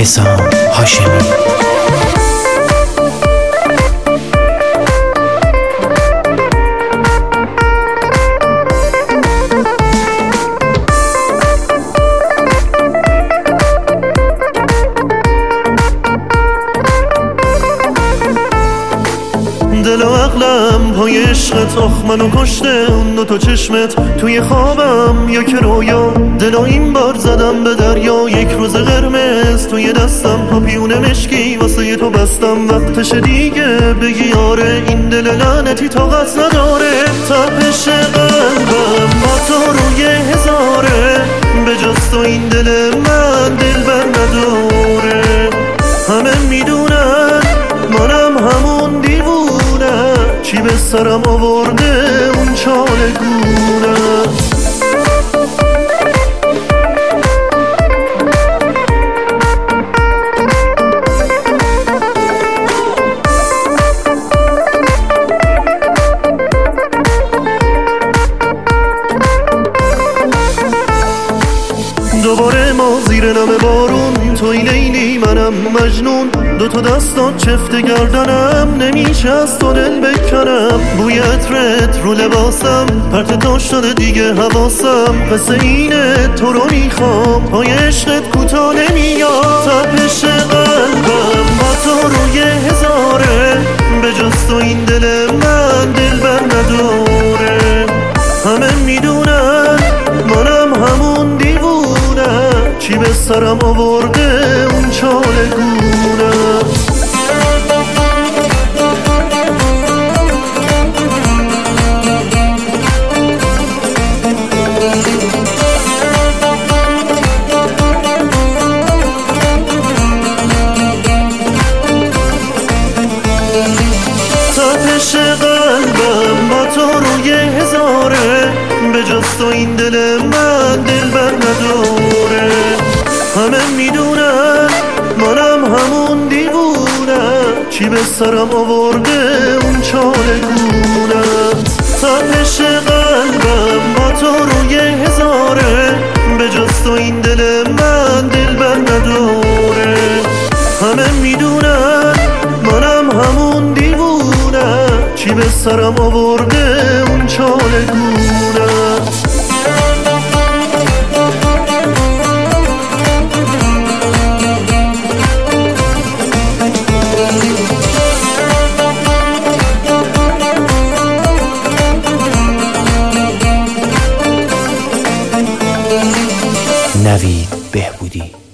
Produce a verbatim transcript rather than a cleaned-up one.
حسام هاشمی. دل و عقلم پای عشقت، آخ منو کشته اون دوتا چشمت. توی خوابم یا که رویا، دلا این بار زدم به دریا. یک روز قرمز توی دستم، پاپیون مشکی واسه تو بستم. وقتش دیگه بگی آره، این دل لعنتی طاقت نداره. تپش قلبم با تو روی هزاره، به جز تو این دل من دل بر نداره. همه میدونن منم همون دیوونه، چی به سرم آورده اون چالگونه. دوباره ما زیر نم بارون، توی لیلی منم مجنون. دو تا دستات چفت گردنم، نمیشه از تو دل بکنم. بوی عطرت رو لباسم، پرت تا شده دیگه حواسم. قصه اینه تو رو میخوام، پای عشقت کوتا نمیاد. تپش قلبم با تو روی هزاره، به جز تو این دل من دل بر نداره. همه میدونن منم همون دیوونه، چی به سرم آورده اون چالگونه. تپش قلبم با تو روی هزاره، به جز تو این دل من دل بر نداره. همه میدونن منم همون دیوونه، چی به سرم آورده اون چالگونه. تپش قلبم با تو روی هزاره، به جز تو این دل من دل بر نداره. همه میدونن منم همون دیوونه، چی به سرم آورده اون چالگونه. نوید بهبودی.